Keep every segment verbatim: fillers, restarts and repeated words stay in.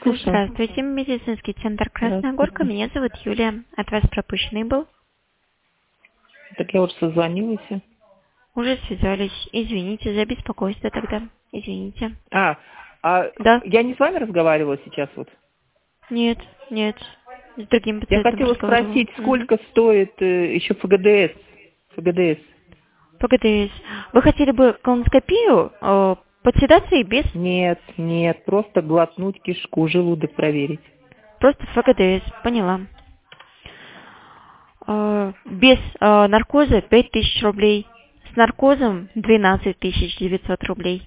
слушаю. Здравствуйте, медицинский центр Красная Горка. Здравствуйте. Меня зовут Юлия. От вас пропущенный был. Так я уже созвонилась. Уже связались. Извините за беспокойство тогда. Извините. А, а Да? я не с вами разговаривала сейчас вот? Нет, нет. С другим Я пациентом хотела разговаривала. спросить, Мгм. сколько стоит э, еще ФГДС? ФГДС. По ГДС. Вы хотели бы колоноскопию э, под седацией без? Нет, нет, просто глотнуть кишку, желудок проверить. Просто ФГДС. Поняла. Э, без э, наркоза пять тысяч рублей. С наркозом двенадцать тысяч девятьсот рублей.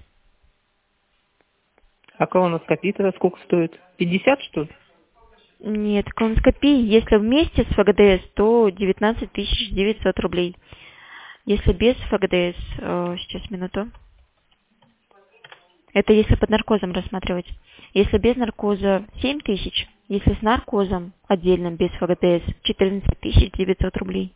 А колоноскопия тогда сколько стоит? пятьдесят, что ли? Нет, колоноскопия, если вместе с ФГДС, то девятнадцать тысяч девятьсот рублей. Если без ФГДС, э, сейчас минуту. Это если под наркозом рассматривать. Если без наркоза семь тысяч, если с наркозом отдельно без ФГДС четырнадцать тысяч девятьсот рублей.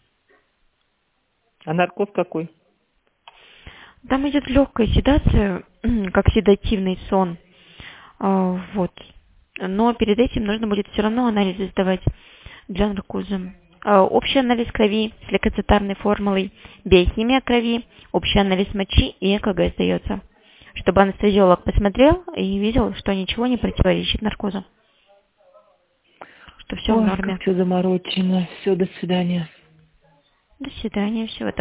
А наркоз какой? Там идет легкая седация, как седативный сон. А, вот. Но перед этим нужно будет все равно анализы сдавать для наркоза. А, общий анализ крови с лейкоцитарной формулой, биохимия крови, общий анализ мочи и ЭКГ сдается. Чтобы анестезиолог посмотрел и видел, что ничего не противоречит наркозу. Что все в Ой, норме. как все заморочено. Все, до свидания. До свидания, всего доброго.